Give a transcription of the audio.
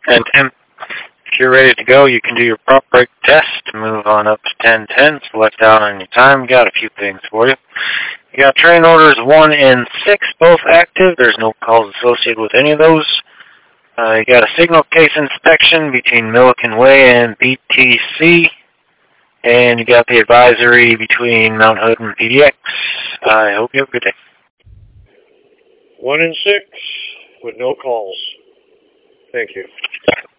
And Tim, if you're ready to go, you can do your prop brake test. Move on up to 1010. Select out on your time. Got a few things for you. You got train orders 1 and 6, both active. There's no calls associated with any of those. You got a signal case inspection between Milliken Way and BTC. And you got the advisory between Mount Hood and PDX. I hope you have a good day. 1 and 6 with no calls. Thank you.